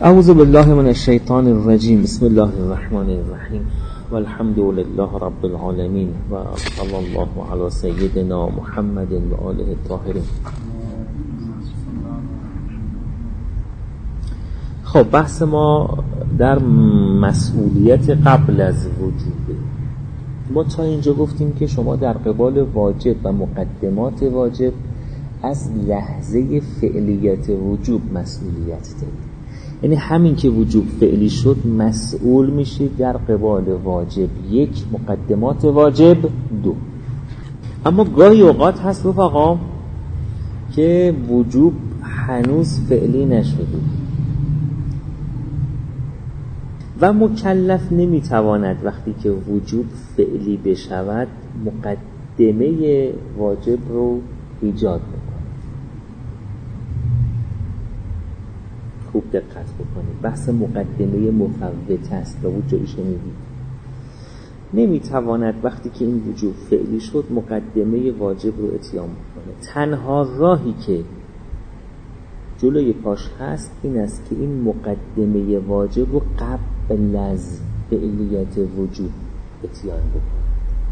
اعوذ بالله من الشیطان الرجیم. بسم الله الرحمن الرحیم والحمد لله رب العالمین و صلی الله علی سیدنا محمد و آله الطاهرین. خب بحث ما در مسئولیت قبل از وجوبه. ما تا اینجا گفتیم که شما در قبال واجب و مقدمات واجب از لحظه فعلیت وجوب مسئولیت دارید. یعنی همین که وجوب فعلی شد مسئول میشید در قبال واجب یک، مقدمات واجب دو. اما گاهی اوقات هست رفقا که وجوب هنوز فعلی نشده و مکلف نمیتواند وقتی که وجوب فعلی بشود مقدمه واجب رو ایجاد بکنه. خوب دقت بکنید، بحث مقدمه مفوته است و وجوبی شنیدید. نمیتواند وقتی که این وجوب فعلی شد مقدمه واجب رو اتیان بکنه. تنها راهی که جلوی پاش هست این است که این مقدمه واجب رو قبل از فعلیت وجوب اتیان بکنه.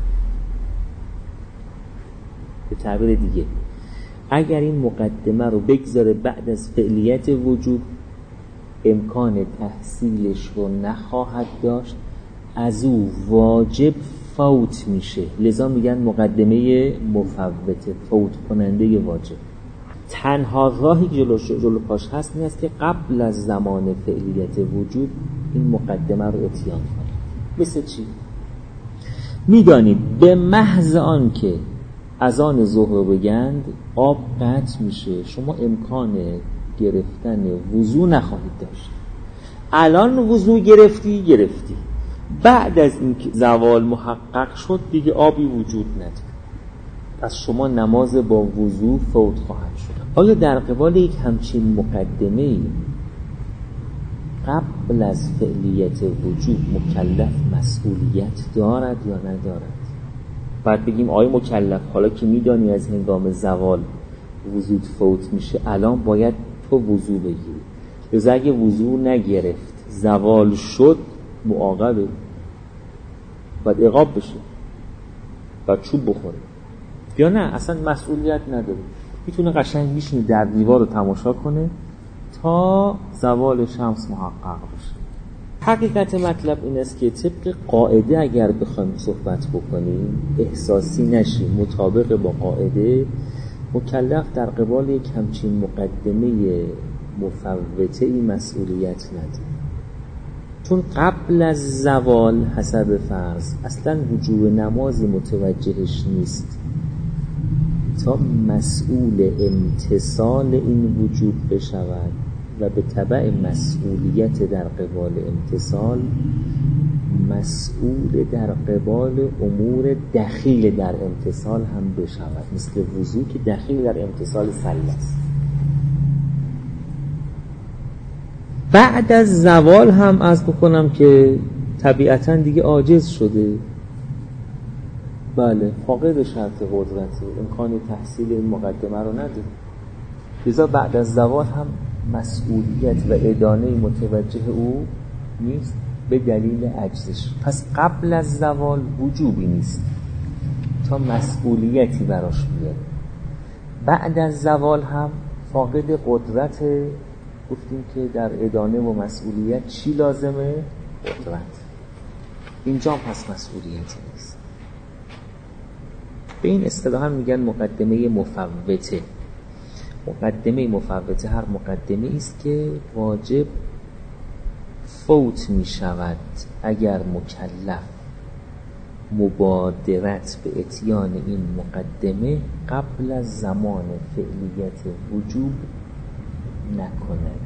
به تعبیر دیگه اگر این مقدمه رو بگذاره بعد از فعلیت وجوب امکان تحصیلش رو نخواهد داشت، از او واجب فوت میشه. لذا میگن مقدمه مفوته، فوت کننده واجب. تنها راهی جلو پاش هست این است که قبل از زمان فعلیت وجوب این مقدمه رو اتیان کنه. مثل چی؟ میدانید به محض آن که اذان ظهر بگند آب قطع میشه، شما امکان گرفتن وضو نخواهید داشت. الان وضو گرفتی بعد از اینکه زوال محقق شد دیگه آبی وجود نداره، پس شما نماز با وضو فوت خواهد شد. آیا در قبال یک همچین مقدمه قبل از فعلیت وجوب مکلف مسئولیت دارد یا ندارد؟ بعد بگیم آیا مکلف حالا که میدانی از هنگام زوال وضو فوت میشه الان باید تو وضو بگیری، لذا اگه وضو نگرفت زوال شد معاقبه، باید عقاب بشه، باید چوب بخوره، یا نه اصلا مسئولیت نداره، میتونه قشنگ میشینه در دیوار رو تماشا کنه تا زوال شمس محقق بشه. حقیقت مطلب این است که طبق قاعده اگر بخوایم صحبت بکنیم احساسی نشیم، مطابق با قاعده مکلف در قبال یک همچین مقدمه مفوته ای مسئولیت نداره، چون قبل از زوال حسب فرض اصلا وجوب نمازی متوجهش نیست تا مسئول امتثال این وجوب بشود و به تبع مسئولیت در قبال امتثال مسئول در قبال امور دخیل در امتثال هم بشود، مثل وضو که دخیل در امتثال صلاة است. بعد از زوال هم عرض بکنم که طبیعتاً دیگه عاجز شده، بله فاقد شرط قدرته، امکان تحصیل این مقدمه رو نداره، لذا بعد از زوال هم مسئولیت و ادانه متوجه او نیست به دلیل عجزش. پس قبل از زوال وجوبی نیست تا مسئولیتی براش بیاد. بعد از زوال هم فاقد قدرت، گفتیم که در ادانه و مسئولیت چی لازمه؟ قدرت. اینجا پس مسئولیتی نیست. به این اصطلاح هم میگن مقدمه مفوته. مقدمه مفوته هر مقدمه است که واجب فوت می شود اگر مکلف مبادرت به اتیان این مقدمه قبل از زمان فعلیت وجوب نکند.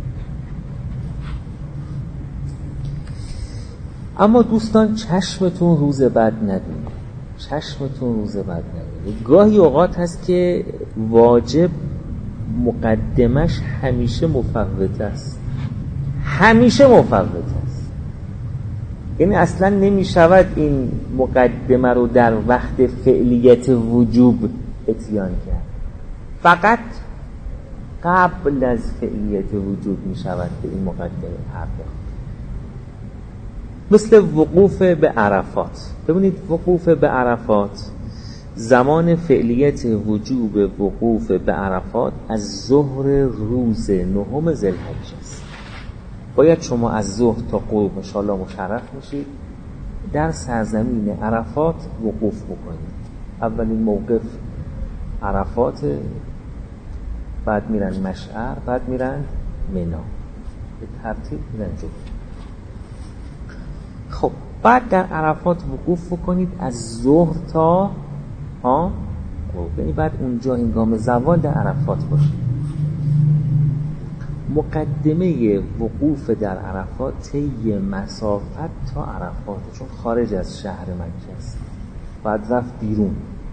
اما دوستان چشمتون روز بد نبینید، چشمتون روز بد نبینید. گاهی اوقات هست که واجب مقدمش همیشه مفوت است، همیشه مفوت است، یعنی اصلا نمی شود این مقدمه رو در وقت فعلیت وجوب اتیان کرد. فقط قبل از فعلیت وجود می شود به این مقدمه پرداخت. مثل وقوف به عرفات. ببینید وقوف به عرفات، زمان فعلیت وجوب وقوف به عرفات از ظهر روز 9 ذوالحجه است. باید شما از ظهر تا غروب ان شاء الله مشرف میشید در سرزمین عرفات وقوف بکنید. اولین موقف عرفات، بعد میرن مشعر، بعد میرن منا، به ترتیب میرن جلو. خب بعد در عرفات وقوف بکنید از ظهر تا غروب، بعد اونجا هنگام زوال در عرفات باشید. مقدمه وقوف در عرفات طی مسافت تا عرفات، چون خارج از شهر مکه است، بعد رفت بیرون.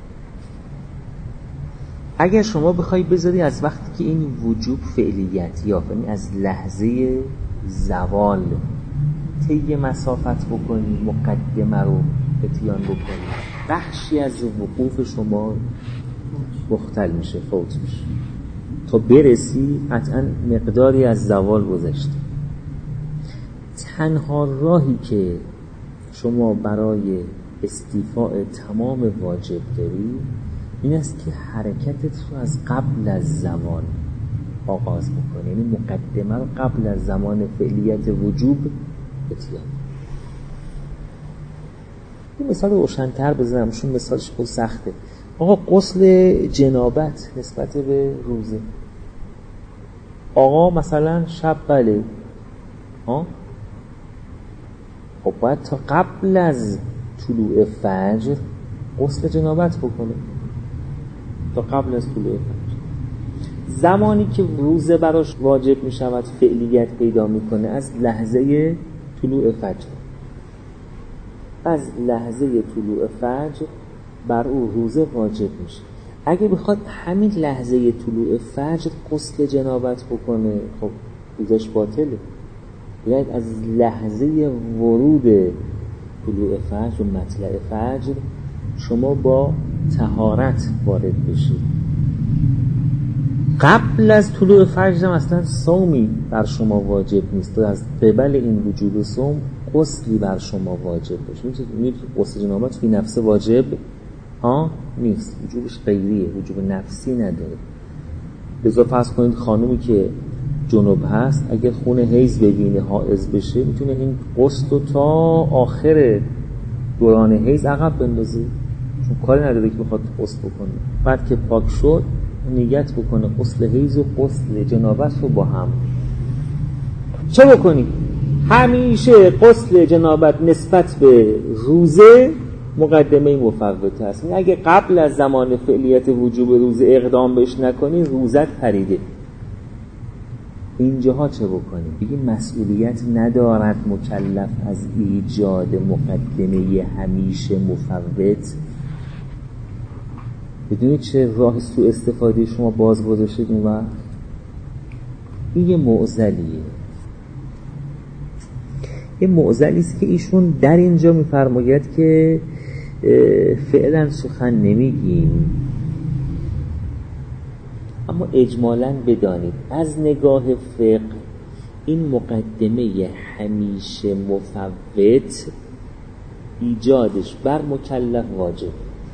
اگر شما بخوای بذاری از وقتی که این وجوب فعلیت یافت، یعنی از لحظه زوال طی مسافت بکنی، مقدمه رو اتیان بکنی، بخشی از وقوف شما مختل میشه، فوت میشه، تا برسی قطعا مقداری از زوال گذشته. تنها راهی که شما برای استیفاء تمام واجب داری این است که حرکتت رو از قبل از زمان آغاز بکنی، یعنی مقدمه رو قبل از زمان فعلیت وجوب اتیان. این مثال رو روشن‌تر بزنم، چون مثالش خیلی سخته. آقا غسل جنابت نسبت به روزه، آقا مثلا شب بله خب باید تا قبل از طلوع فجر غسل جنابت بکنه، تا قبل از طلوع فجر. زمانی که روزه براش واجب می شود فعلیت پیدا می کنه از لحظه طلوع فجر. از لحظه طلوع فجر بر او روزه واجب میشه. اگه بخواد همین لحظه طلوع فجر غسل جنابت بکنه، خب روزش باطله. یعنی از لحظه ورود طلوع فجر و مطلع فجر شما با طهارت وارد بشید. قبل از طلوع فجر اصلا صومی بر شما واجب نیست، از قبل این وجود صوم غسلی بر شما واجب باشه. می‌دونید غسل جنابت فی نفسه واجب نیست، وجوبش غیریه، وجوب نفسی نداره. لذا فرض کنید خانومی که جنوب هست اگر خون حیض ببینه حائض بشه میتونه این غسل رو تا آخر دوران حیض عقب بندازه، چون کاری نداره که بخواد غسل بکنه. بعد که پاک شد نیت بکنه غسل حیض و غسل جنابت رو با هم. چه بکنی؟ همیشه غسل جنابت نسبت به روزه مقدمه مفوته است. اگه قبل از زمان فعلیت وجوب روزه اقدام بهش نکنی روزت پریده. اینجاها چه بکنی؟ بگی مسئولیت ندارد مکلف از ایجاد مقدمه همیشه مفوت. بدونید چه راه سوء استفاده شما باز گذاشتید اون وقت؟ این یه معضلیه. یه معضلی است که ایشون در اینجا می‌فرماید که فعلا سخن نمیگیم، اما اجمالاً بدانید از نگاه فقه این مقدمه همیشه مفوت ایجادش بر مکلف واجب،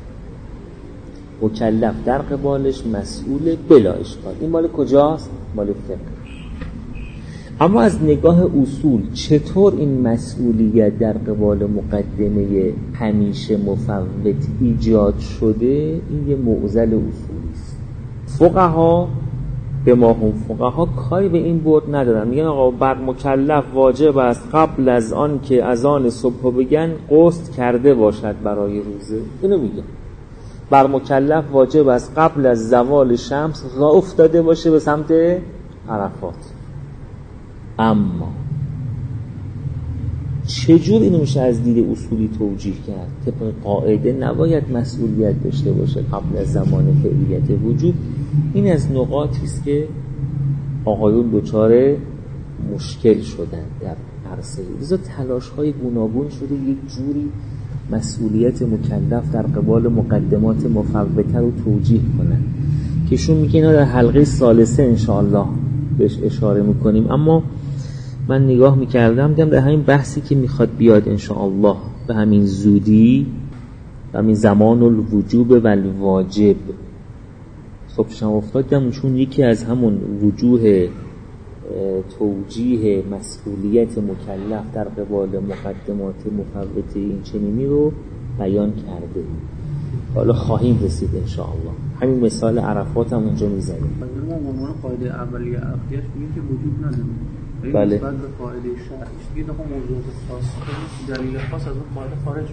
مکلف در قبالش مسئول بلا اشکال. این مال کجاست؟ مال فقه. اما از نگاه اصول چطور این مسئولیت در قبال مقدمه همیشه مفوت ایجاد شده؟ این یه معضل اصولی است. فقها به ما هم فقها کاری به این برد ندارن، میگن آقا بر مکلف واجب است قبل از آن که اذان صبح بگن غسل کرده باشد برای روزه. اینو میگن بر مکلف واجب است قبل از زوال شمس راه افتاده باشه به سمت عرفات. اما چجور اینو میشه از دید اصولی توجیه کرد؟ طبق قاعده نباید مسئولیت داشته باشه قبل از زمان فعلیت وجود. این از نقاطی است که آقایون دچار مشکل شدن در عرصه. لذا تلاش‌های گوناگون شده یک جوری مسئولیت مکلف در قبال مقدمات مفوته رو توجیه کنن که ایشون میگه اینا در حلقه ثالثه انشاءالله بهش اشاره میکنیم. اما من نگاه میکردم دیدم در همین بحثی که میخواد بیاد انشاءالله به همین زودی، به همین زمان الوجوب و الواجب صبح شما افتادم، چون یکی از همون وجوه توجیه مسئولیت مکلف در قبال مقدمات مفوته این چنینی رو بیان کرده. حالا خواهیم رسید انشاءالله. همین مثال عرفات هم اونجا میزنیم. ما عنوان قاعده اولیه عقلیش میگیم که وجود نداره. بله. نسبت به قاعده شرعیش دیگه داخل موضوعات خاص دلیل خاص از اون قاعده خارج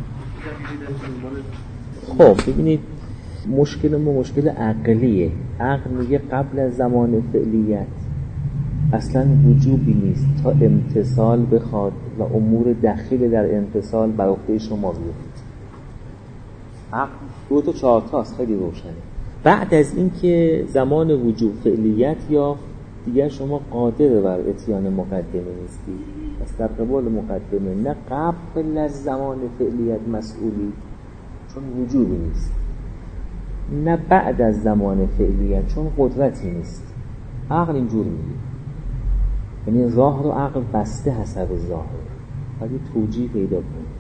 میشه. خب ببینید مشکل ما مشکل عقلیه. عقل میگه قبل از زمان فعلیت اصلا وجوبی نیست تا امتثال بخواد و امور دخیل در امتثال بر عهده شما بیفته. عقل 2 تا 4 تاست، خیلی روشنه. بعد از اینکه زمان وجوب فعلیت یافت دیگر شما قادر بر اتیان مقدمه نیستی. پس در قبال مقدمه نه قبل از زمان فعلیت مسئولی چون وجوبی نیست، نه بعد از زمان فعلیت چون قدرتی نیست. عقل اینجور میگه، یعنی راه رو عقل بسته حسب ظاهر، ولی توجیه پیدا کنید.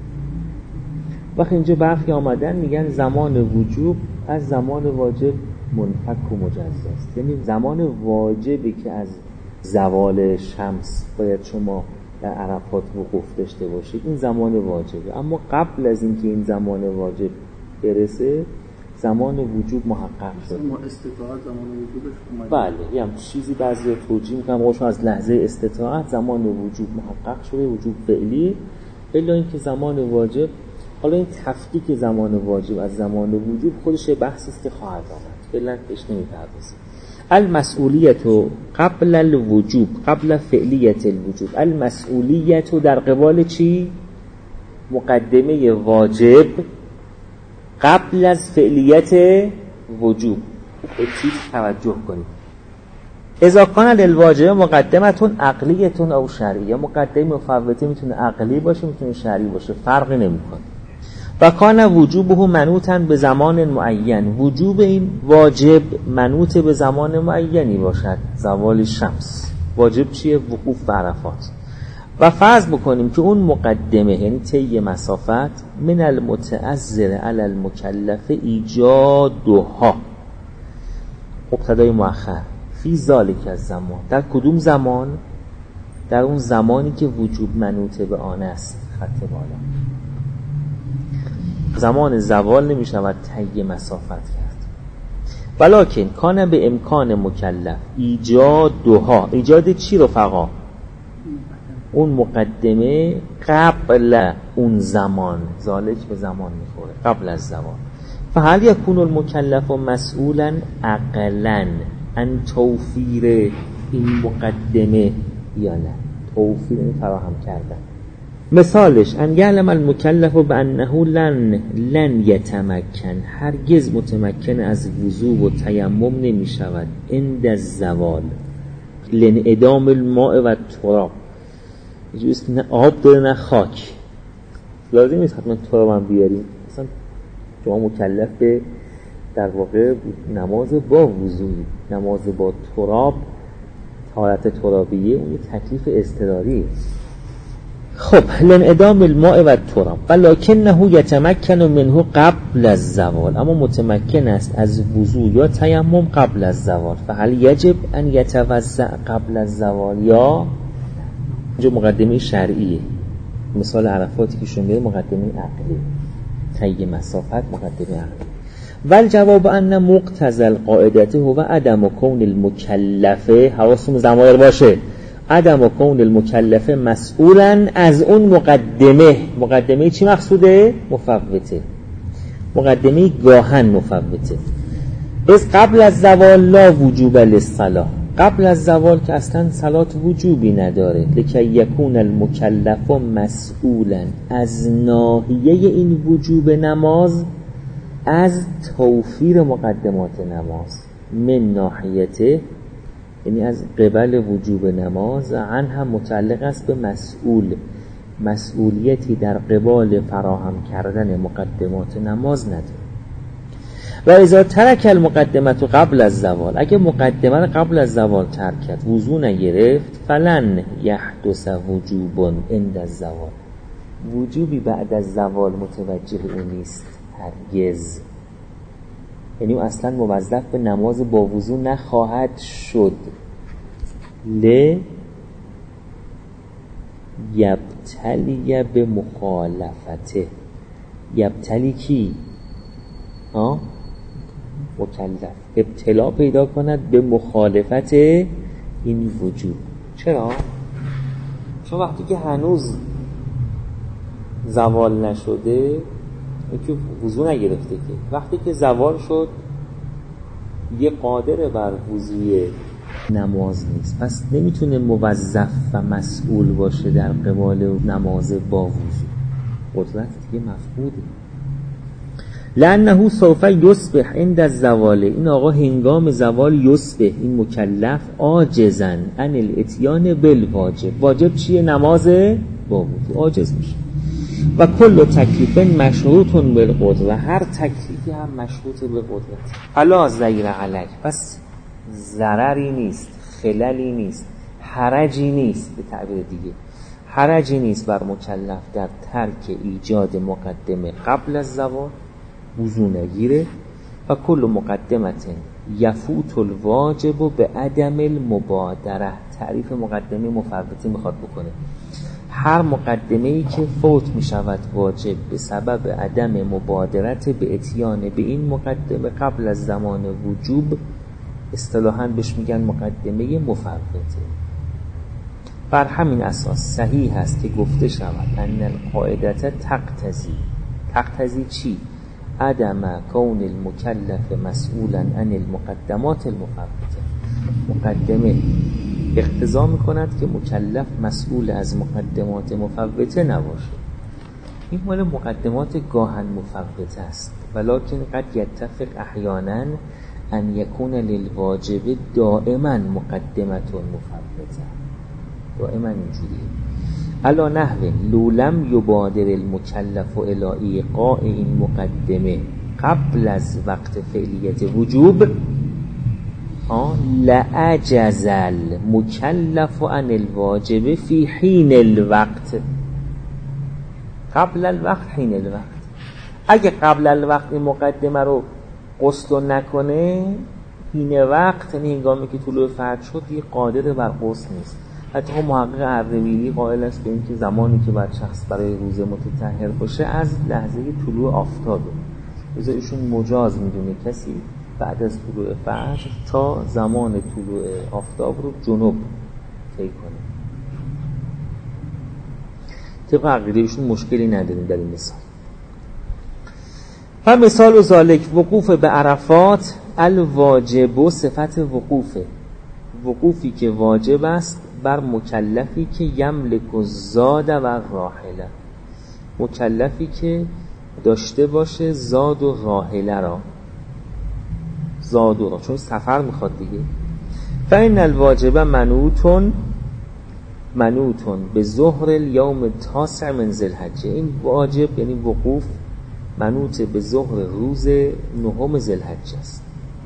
وقتی اینجا برخی آمدن میگن زمان وجوب از زمان واجب منفک و مجزاست، یعنی زمان واجبی که از زوال شمس باید شما در عرفات وقوف داشته باشید این زمان واجبه، اما قبل از اینکه این زمان واجب برسه زمان وجوب محقق شد. ما استطاعت زمان وجوبش اومد. بله، یه چیزی بعضی توجیه میکنم روشون از لحظه استطاعت زمان وجوب محقق شده، وجوب فعلی، الا اینکه زمان واجب. حالا این تفکیک زمان واجب از زمان وجوب خودش بحثی است که خواهد آمد، فعلا بهش نمیپردازیم. المسئولیت قبل الوجوب قبل فعلیت الوجوب. المسئولیت در قبال چی؟ مقدمه واجب قبل از فعلیت وجوب. به چیز توجه کنید. اذا کان للواجب مقدمتون عقلیتون او شرعیه. مقدمه مفوته میتونه عقلی باشه میتونه شرعی باشه، فرقی نمیکنه. و کان وجوبه منوطا به زمان معین. وجوب این واجب منوط به زمان معینی باشد، زوال شمس. واجب چیه؟ وقوف به عرفات. و فرض بکنیم که اون مقدمه یعنی طی مسافت من المتعذر علی المکلف ایجادها، مبتدای مؤخر، فی ذالک الزمان. در کدوم زمان؟ در اون زمانی که وجوب منوط به آن است. خط بالا. زمان زوال نمی شود طی مسافت کرد. ولکن کان به امکان مکلف ایجادها. ایجاد چی رفقا؟ اون مقدمه قبل اون زمان. ذالک به زمان میخوره، قبل از زمان. فهل یکون المکلف مسئولا عقلا ان توفیر این مقدمه یا نه؟ توفیر فراهم کردن. مثالش ان یعلم المکلف بانه لن یتمکن، هرگز متمکن از وضو و تیمم نمی شود عند الزوال لانعدام الماء و التراب. جوست نه آب داره نه خاک، لازم نیست حتما تراب هم بیاریم. مثلا شما مکلف به در واقع نماز با وضوئی، نماز با تراب، طهارت ترابیه، اون یه تکلیف اضطراریه. خب لانعدام الماء و التراب ولکنه یتمکن منه قبل الزوال. اما متمکن است از وضو یا تیمم قبل از زوال. فهل یجب ان یتوضأ قبل الزوال یا؟ اینجا مقدمه شرعیه. مثال عرفاتی که شما مقدمه عقلی، طی مسافت مقدمه عقلی. والجواب ان مقتضى القاعده هو عدم کون المکلف، حواستون ضمایر باشه، عدم کون المکلف مسئولا از اون مقدمه. مقدمه چی مقصوده؟ مفوته، مقدمه گاهن مفوته. از قبل از زوال لا وجوب للصلاة، قبل از زوال که اصلا صلات وجوبی نداره. لکی یکون المکلف مسئولا از ناحیه این وجوب نماز، از توفیر مقدمات نماز، من ناحیته یعنی از قبل وجوب نماز، عن هم متعلق است به مسئول، مسئولیتی در قبال فراهم کردن مقدمات نماز نداره. و اذا ترک المقدمت قبل از زوال، اگه مقدمه رو قبل از زوال ترک کرد، وضو نگرفت، فلن یحدث وجوب عند الزوال، وجوبی بعد از زوال متوجه اون نیست هرگز. یعنی اون اصلا موظف به نماز با وضو نخواهد شد. یبتلی به مخالفته، یبتلی کی؟ مکلف ابتلا پیدا کند به مخالفت این وجوب. چرا؟ چون وقتی که هنوز زوال نشده، که وضو نگرفته، که وقتی که زوال شد یه قادر بر وضوی نماز نیست، پس نمیتونه موظف و مسئول باشه در قبال نماز با وضو. قدرت دیگه مفقوده. لأنه سوف یصبح عند الزوال، این آقا هنگام زوال یصبح، این مکلف، عاجزن عن الاتیان بالواجب. واجب چیه؟ نماز با وضو. عاجز میشه. و کل تکلیف مشروط بالقدره، هر تکلیفی هم مشروط به قدرت. فلا ضیر علیه، پس ضرری نیست، خللی نیست، حرجی نیست، به تعبیر دیگه حرجی نیست بر مکلف در ترک ایجاد مقدمه قبل از زوال، وضو نگیره. و کل مقدمت یفوت الواجب به عدم المبادره، تعریف مقدمه مفوته میخواد بکنه. هر مقدمه‌ای که فوت میشود واجب به سبب عدم مبادرت به اتیان به این مقدمه قبل از زمان وجوب، اصطلاحاً بهش میگن مقدمه مفوته. بر همین اساس صحیح است که گفته شود ان القاعده تقتضی چی؟ عدم کون المکلف مسئولا عن المقدمات المفوته. مقدمه اقتضا میکند که مکلف مسئول از مقدمات مفوته نباشه. این مال مقدمات گاهن مفوته است، ولکن قد یتفق احیانا ان یکون للواجب دائما مقدمت مفوته. دائما اینجوریه. علا نحو لو لم یبادر المکلف الی ایقاع این مقدمه قبل از وقت فعلیت وجوب، لعجز المکلف عن الواجب فی حین الوقت. قبل الوقت، حین الوقت. اگه قبل الوقت این مقدمه رو قصد نکنه، حین وقت، یعنی هنگامی که طلوع فجر شد، یه قادر بر قصد نیست. حتی محقق اردبیلی قائل است به اینکه زمانی که باید شخص برای روزه متطهر باشه از لحظه طلوع آفتابه. لذا ایشون مجاز میدونه کسی بعد از طلوع فجر تا زمان طلوع آفتاب رو جنوب طی کنه. طبق عقیده ایشون مشکلی نداریم در این مثال. و مثال و ذالک وقوف به عرفات الواجب و صفت وقوفه، وقوفی که واجب است بر مکلفی که یملک الزاد و راحله، مکلفی که داشته باشه زاد و راحله را، زاد و را، چون سفر میخواد دیگه. فإن الواجب منوتون به ظهر الیوم تاسع من ذوالحجه، این واجب یعنی وقوف منوط به ظهر روز نهم ذوالحجه است،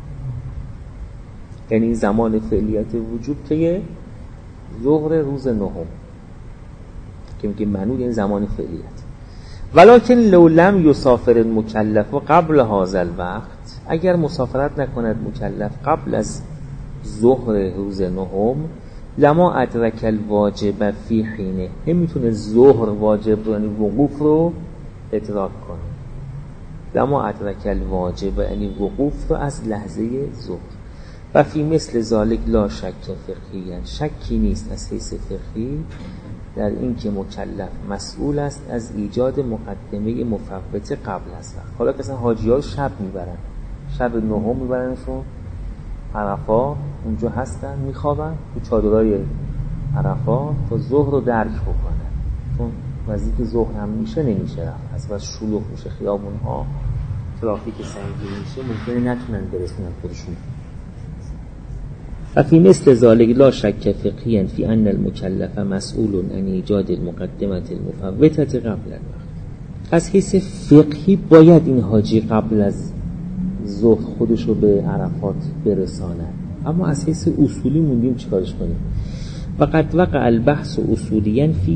یعنی زمان فعلیت وجوب که ظهر روز نهم که میگه منوط یعنی زمان فعلیت. ولکن لو لم یسافر المکلف قبل هذا الوقت، اگر مسافرت نکند مکلف قبل از ظهر روز نهم، لما ادرک الواجب فی حینه، نمیتونه ظهر واجب رو یعنی وقوف رو ادراک کنه. لما ادرک الواجب یعنی وقوف رو از لحظه ظهر. و فی مثل ذالک لا شک فقهی، شکی نیست از حیث فقهی در این که مکلف مسئول است از ایجاد مقدمه مفوته قبل از وقت. حالا که حاجی ها شب میبرن، شب نهم میبرنشون عرفات، اونجا هستن میخوابن تو چادرهای عرفات تا ظهر رو درک بکنن، چون نزدیک ظهر هم میشه نمیشه رفت، از بس شلوغ میشه خیابون ها، ترافیک سنگین میشه، ممکنه نتونن برسونن خودشون. و فی مثل ذالک لا شک فقهی فی ان المکلف مسئول عن ایجاد المقدمه المفوته قبل الوقت. از حیث فقهی باید این حاجی قبل از ظهر خودش رو به عرفات برساند. اما از حیث اصولی موندیم چیکارش کنیم؟ وقد وقع البحث اصولیاً فی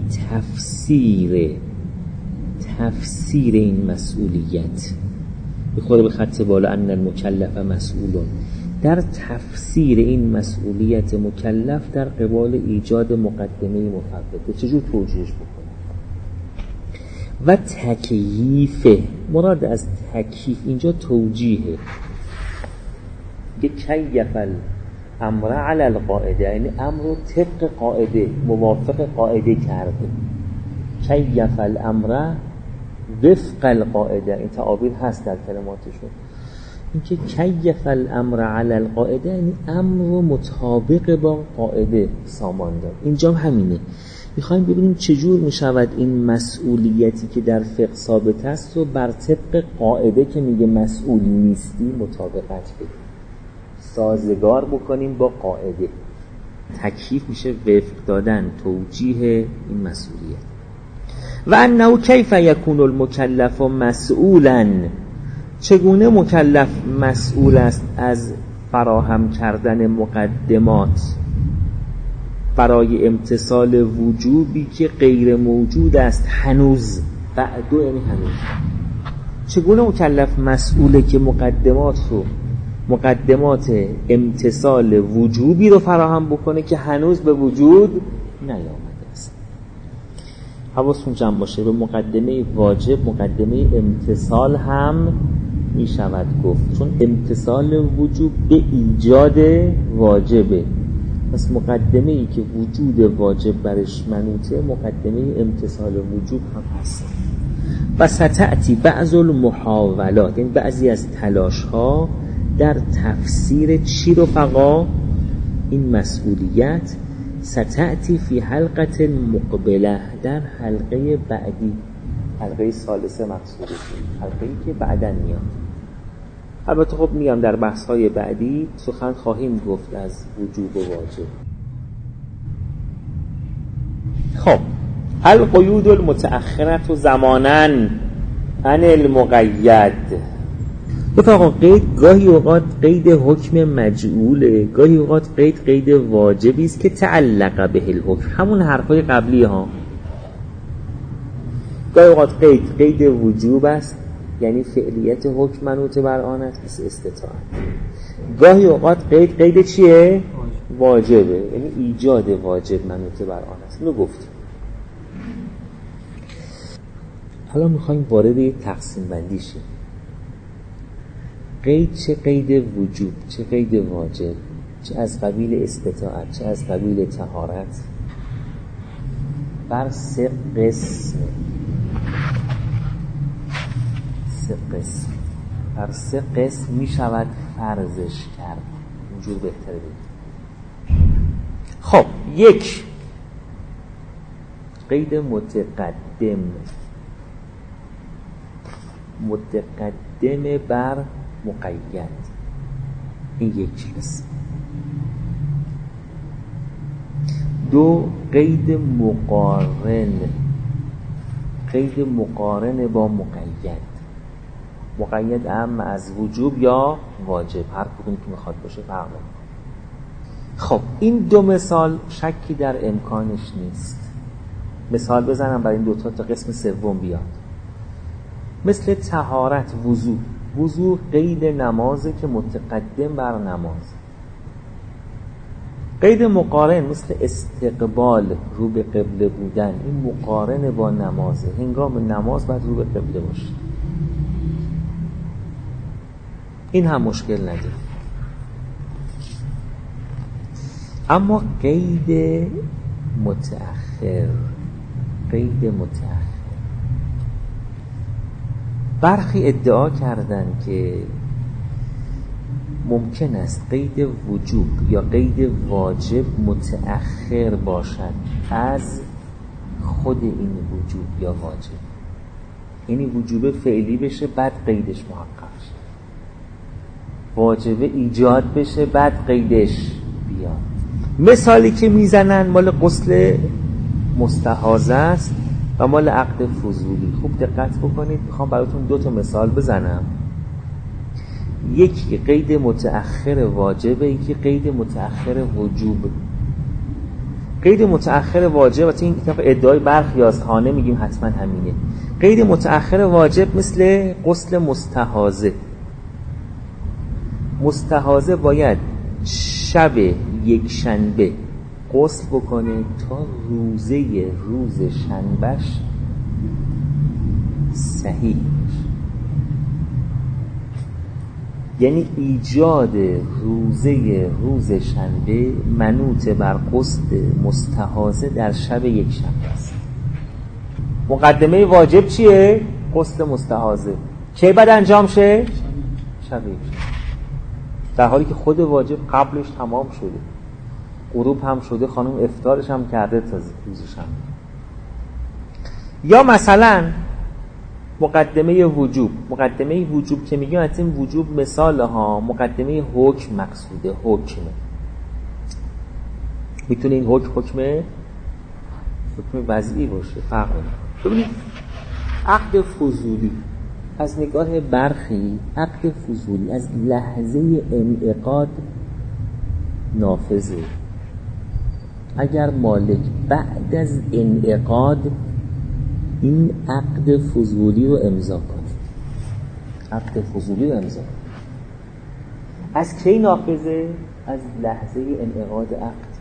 تفسیر این مسئولیت بخوره به خط بالا ان المکلف مسئولون، در تفسیر این مسئولیت مکلف در قبال ایجاد مقدمه مفوته چجور توجیهش بکنه. و تکییفه، مراد از تکییف اینجا توجیهه، که کیف الامر علی القاعده، یعنی امر رو طبق قاعده موافق قاعده کرده. کیف الامر وفق القاعده، این تعابیر هست در کلماتشون. اینکه کیف الامر علی القاعده یعنی امر رو مطابق با قاعده سامان داد. اینجا همینه، میخوایم ببینیم چجور میشود این مسئولیتی که در فقه ثابت است و بر طبق قاعده که میگه مسئولی نیستی مطابقت بدیم، سازگار بکنیم با قاعده. تکییف میشه وفق دادن، توجیه این مسئولیت. و انه کیف یکون المکلف مسئولا، چگونه مکلف مسئول است از فراهم کردن مقدمات برای امتثال وجوبی که غیر موجود است هنوز. بعدو یعنی هنوز. چگونه مکلف مسئوله که مقدمات امتثال وجوبی رو فراهم بکنه که هنوز به وجود نیامده است. حواستون جمع باشه، به مقدمه واجب مقدمه امتثال هم می شود گفت، چون امتثال وجوب به ایجاد واجبه. پس مقدمه ای که وجود واجب برش منوطه مقدمه امتثال وجوب هم هست. و ستأتی بعض المحاولات، این بعضی از تلاش ها در تفسیر چی رفقا؟ این مسئولیت. ستأتی فی حلقه مقبله، در حلقه بعدی، حلقه ثالثه مقصوده، حلقه‌ای که بعداً میاد. البته خب میگم در بحث‌های بعدی سخن خواهیم گفت از وجوب و واجب. خب القیود المتأخرة زماناً عن المقید. رفقا قید گاهی اوقات قید حکم مجعوله، گاهی اوقات قید واجبی است که تعلق به الحکم، همون حرفای قبلی ها. گاهی اوقات قید وجوب است، یعنی فعلیت حکم منوط بر آن است، مثل استطاعت. گاهی اوقات قید چیه؟ واجبه، یعنی ایجاد واجب منوط بر آن است. اینو گفتیم. حالا میخوایم وارد تقسیم بندی شیم. قید چه قید وجوب، چه قید واجب، چه از قبیل استطاعت، چه از قبیل طهارت، بر سه قسم. هر سه قسم می شود فرضش کرد. اینجور بهتره بگیم. خب یک، قید متقدم بر مقید، این یک قسم. دو، قید مقارن با مقید. مقید اهم از وجوب یا واجب، هر کدوم که میخواد باشه فرق نمیکنه. خب این دو مثال شکی در امکانش نیست. مثال بزنم برای این دوتا تا قسم سوم بیاد. مثل طهارت، وضو قید نمازه که متقدم بر نماز. قید مقارن مثل استقبال، رو به قبله بودن، این مقارن با نمازه، هنگام نماز باید رو به قبله باشه. این هم مشکل نداره. اما قید متأخر، برخی ادعا کردن که ممکن است قید وجوب یا قید واجب متأخر باشد از خود این وجوب یا واجب، یعنی وجوب فعلی بشه بعد قیدش محقق شه، واجب ایجاد بشه بعد قیدش بیاد. مثالی که میزنن مال غسل مستحاضه است و مال عقد فضولی. خوب دقت بکنید، میخوام براتون 2 تا مثال بزنم. یکی قید متأخر واجبه، یکی قید متأخر وجوب. قید متأخر واجب، البته این طبق ادعای برخی از خانه میگیم حتما همینه. قید متأخر واجب مثل غسل مستحاضه. مستحاضه باید شب یک شنبه غسل بکنه تا روز شنبهش صحیح. یعنی ایجاد روز شنبه منوط بر قصد مستحاضه در شب یک شنبه است. مقدمه واجب چیه؟ غسل مستحاضه. کی باید انجام شه؟ شب یک شنبه. در حالی که خود واجب قبلش تمام شده، غروب هم شده، خانم افطارش هم کرده تا روز شنبه. یا مثلا مقدمه وجوب که میگیم از این وجوب مثال ها، مقدمه حکم مقصوده. حکمه میتونه این حکم وضعی باشه، فرق نمیکنه. ببینید عقد فضولی از نگاه برخی، عقد فضولی از لحظه انعقاد نافذه. اگر مالک بعد از انعقاد این عقد فضولی رو امضا کنه، عقد فضولی رو امضا کنه، از کی نافذه؟ از لحظه انعقاد عقد.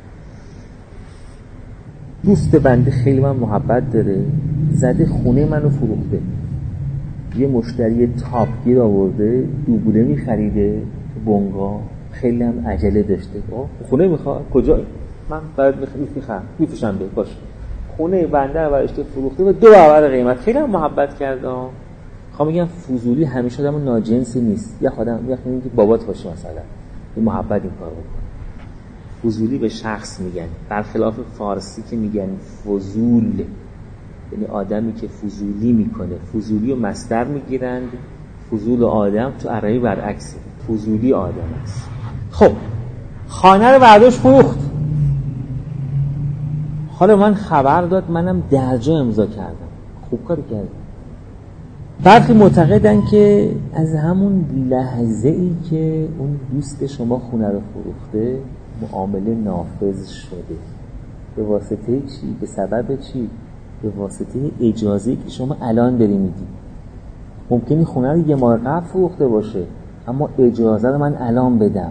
دوست بنده خیلی من محبت داره، زده خونه منو فروخته، یه مشتری تاپ گیر آورده، دوبله میخریده بونگا، خیلی هم عجله داشته. خونه میخواد؟ کجا؟ من برات میفروشم به باشه. خونه بنده رو براشته فروخته و 2 برابر قیمت. خیلی هم محبت کرده. خواهم میگم فضولی همیشه آدم ناجنسی نیست. یا خودم میگم که بابات باشه مثلا، این محبت این کارو بکنه. فضولی به شخص میگن، برخلاف فارسی که میگن فضول، یعنی آدمی که فضولی میکنه. فضولی و مصدر میگیرند، فضول و آدم تو عربی برعکسه، فضولی آدم است. خب خانه رو برداشت فروخت، حالا من خبر داد، منم درجا امضا کردم، خوب کاری کردم. برخی معتقدن که از همون لحظه ای که اون دوست شما خونه رو فروخته معامله نافذ شده. به واسطه چی؟ به سبب چی؟ به واسطه اجازه‌ای که شما الان داری میدی. ممکنه خونه رو 1 ماه قبل فروخته باشه، اما اجازه رو من الان بدم.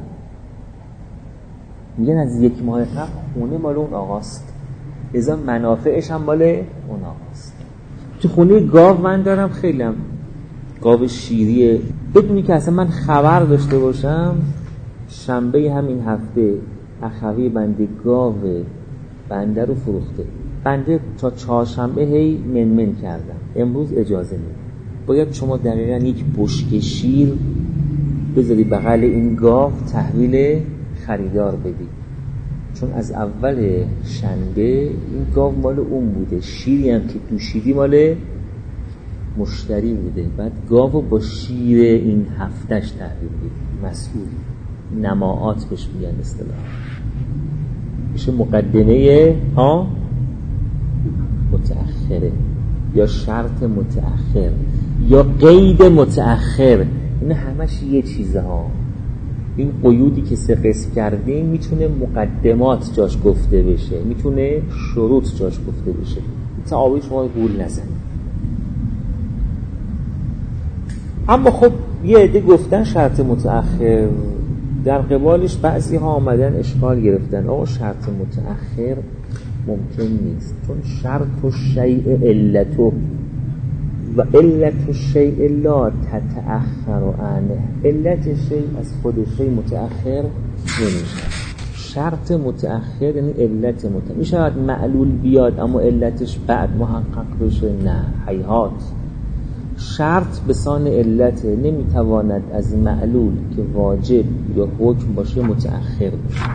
میگن از 1 ماه قبل خونه مال اون آقاست، ازا منافعش هم مال اون آقاست. تو خونه گاو من دارم، خیلیم گاو شیریه، بدونی که اصلا من خبر داشته باشم شنبه همین هفته اخوی بنده گاو بنده رو فروخته، بنده تا 4شنبه هی منمن کردم، امروز اجازه میده. باید شما دقیقا یک بشکه شیر بذاری بغل این گاو تحویل خریدار بدی، چون از اول شنبه این گاو مال اون بوده، شیری هم که دوشیدی مال مشتری بوده. بعد گاو با شیر این هفتهش تحویل بدی، مسئول. نماعات بهش میگن اصطلاح، میشه مقدمه متأخره یا شرط متأخر یا قید متأخر. این همش یه چیزه ها. این قیودی که 3 قسم کردیم میتونه مقدمات جاش گفته بشه، میتونه شروط جاش گفته بشه. تعاوی شما گول نزنید. اما خب یه عده گفتن شرط متأخر، در قبالش بعضی ها آمدن اشکال گرفتن. شرط متأخر ممکن نیست، چون شرط الشیء علته و علت الشیء لا تتأخر عنه. علت شیء از خود شیء متأخر نمیشه. شرط متأخر یعنی علت متأخر. میشود معلول بیاد اما علتش بعد محقق بشه؟ نه، هیهات. شرط به سان علت، نمیتواند از معلول که واجب یا حکم باشه متأخر بشه.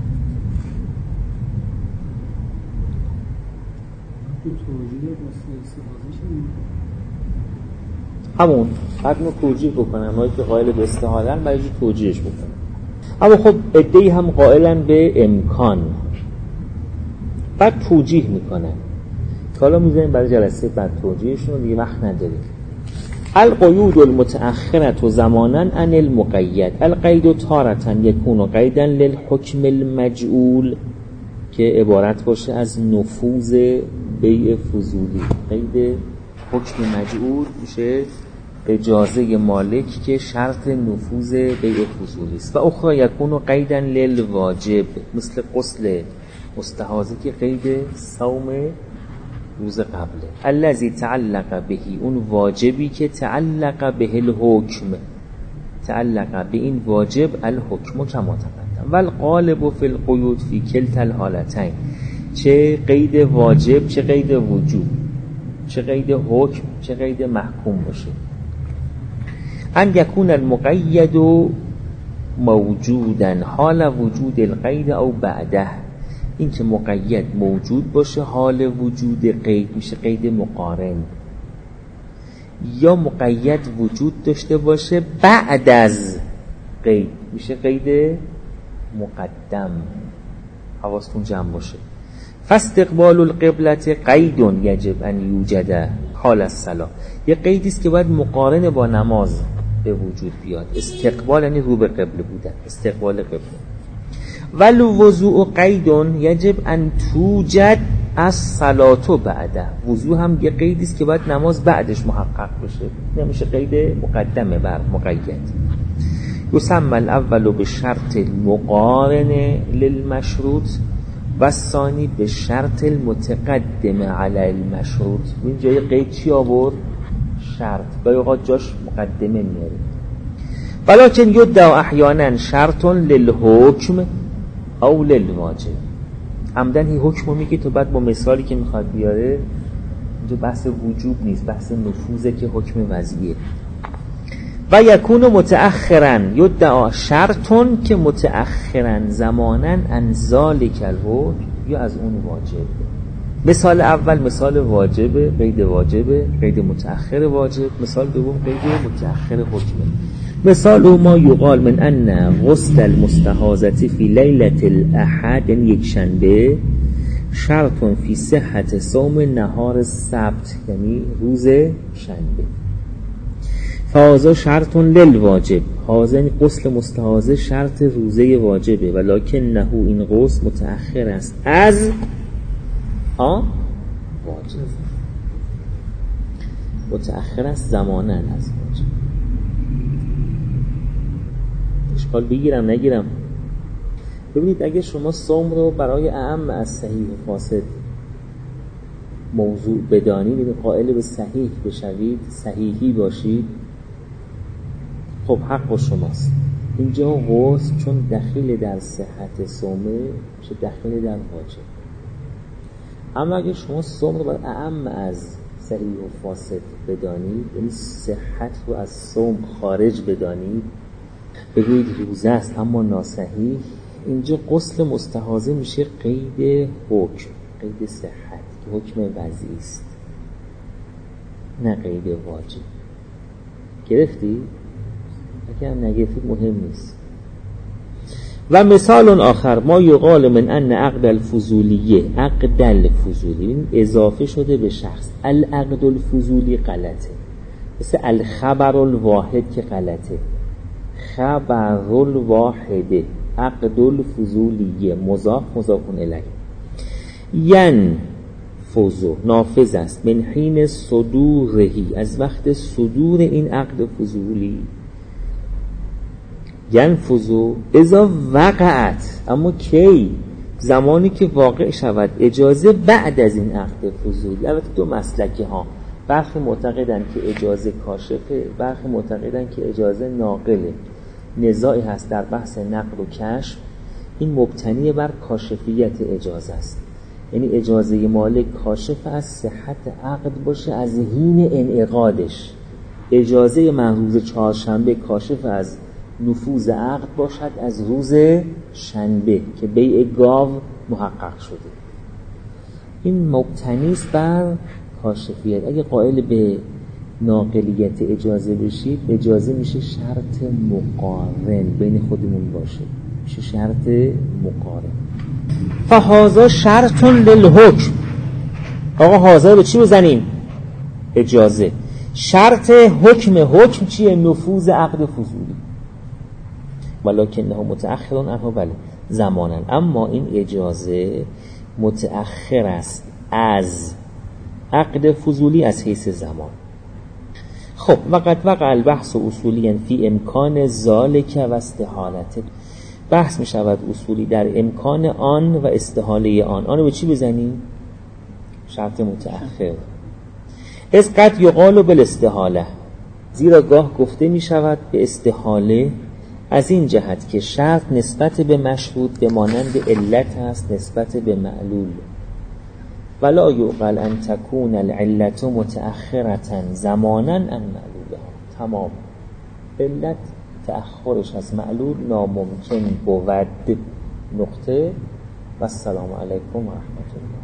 همون حتما توجیه بکنم، هایی که قائل به استحالن باید توجیهش بکنم. اما خب عده‌ای هم قائلن به امکان، بعد توجیه میکنن. حالا میذاریم برای جلسه بعد توجیهشون، دیگه وقت نداریم. القیود المتأخرة زمانا عن المقید. القید تارة یکون قیدا للحکم المجعول، که عبارت باشه از نفوذ بیع فضولی. قید حکم مجعول میشه اجازه مالک که شرط نفوذ بیع فضولی است. و اخرى یکون قیدا للواجب، مثل غسل مستحاضه که قید صوم روز قبله. الذی تعلق بهی، اون واجبی که تعلق به الحکم، تعلق به این واجب الحکم کما تقدم. والغالب فی القیود فی کلتا الحالتین، چه قید واجب، چه قید وجوب، چه قید حکم، چه قید محکوم باشه. ان یکون المقید موجودا حال وجود القید او بعده، این که مقید موجود باشه حال وجود قید میشه قید مقارن، یا مقید وجود داشته باشه بعد از قید میشه قید مقدم. حواستون جمع باشه. فاستقبال القبلة قید یجب ان یوجد حال الصلاة، یه قیدی است که باید مقارن با نماز به وجود بیاد. استقبال یعنی رو به قبله بودن، استقبال قبله. والوضوء قید یجب ان توجد الصلاة بعده، وضوء هم یه قیدی است که باید نماز بعدش محقق بشه، نمیشه قید مقدمه بر مقید. یسمى الاول بشرط المقارن للمشروط و الثانی به شرط المتقدم علی المشروط. اینجا یه قید چی آورد؟ شرط. گاهی اوقات جاش مقدمه میاره. ولکن یدعی احیانا شرط للحکم او للواجب. عمدن این حکم میگه تو بعد با مثالی که میخواد بیاره، اینجا بحث وجوب نیست، بحث نفوذه که حکم وضعیه. و یکون متأخرا یدعی شرطون که متأخرا زمانا عن ذلک الحکم، یا از اون واجب. مثال اول مثال واجبه، قید واجبه، قید متأخر واجب. مثال دوم قید متأخر حکمه. مثال ما یقال من ان غسل المستحاضة فی لیلة الاحد، یعنی یک شنبه، شرط فی صحت صوم نهار السبت، یعنی روز شنبه. فهذا شرط للواجب، هذا غسل مستحاضه شرط روزه واجبه، ولکنه این غسل متأخر است از واجب، متأخر است زمانا از واجب. اشکال بگیرم نگیرم؟ ببینید اگه شما صوم رو برای اعم از صحیح و فاسد موضوع بدانید، قائل به صحیح بشوید، صحیحی باشید، خب حق با شماست. اینجا غسل چون دخیل در صحت صومه میشه دخیل در واجب. اما اگه شما صوم رو برای اعم از صحیح و فاسد بدانید، یعنی صحت رو از صوم خارج بدانید، بگویید روزه است اما ناصحیح، اینجا غسل مستحاضه میشه قید حکم، قید صحت که حکم وضعی است، نه قید واجب. گرفتی؟ اگه هم نگرفتید مهم نیست. و مثال آخر ما یقال من ان عقد الفضولیه، عقد الفضولی اضافه شده به شخص، العقد الفضولی غلطه، مثل الخبر الواحد که غلطه، خبر الواحده، عقد الفضولیه مضاف مضافون الیه. ینفذ نافذ است، من حین صدورهی، از وقت صدور این عقد فضولی. ینفذ اذا وقعت، اما کی؟ زمانی که واقع شود اجازه بعد از این عقد فضولی. البته دو مسلکه ها، برخی معتقدن که اجازه کاشفه، برخی معتقدن که اجازه ناقله. نزاعی هست در بحث نقل و کشف، این مبتنی بر کاشفیت اجازه است، یعنی اجازه مالک کاشف از صحت عقد باشه از حین انعقادش، اجازه محروز چهارشنبه کاشف از نفوذ عقد باشد از روز شنبه که بیع گاو محقق شده. این مبتنی است بر کاشفیت. اگه قائل به ناقلیت اجازه بشید، اجازه میشه شرط مقارن، بین خودمون باشه، میشه شرط مقارن. فهذا شرط للحکم. آقا حاضر به چی بزنیم؟ اجازه. شرط حکم چیه؟ نفوذ عقد فضولی. ولکنه متأخر عنه، بله زمانا، اما این اجازه متأخر است از عقد فضولی از حیث زمان. خب وقد وقع البحث اصولی فی امکان ذالک و استحالته. بحث می شود اصولی در امکان آن و استحاله آن. آنو به چی بزنیم؟ شرط متأخر. از قد یقال بالاستحاله، زیرا گاه گفته می شود به استحاله از این جهت که شرط نسبت به مشهود به مانند علت است نسبت به معلول. ولا یعقل ان تکون العلت متأخرة زمانا عن معلولها. تمام علت تأخرش از معلول ناممکن بود. نقطه. و السلام علیکم و رحمت الله.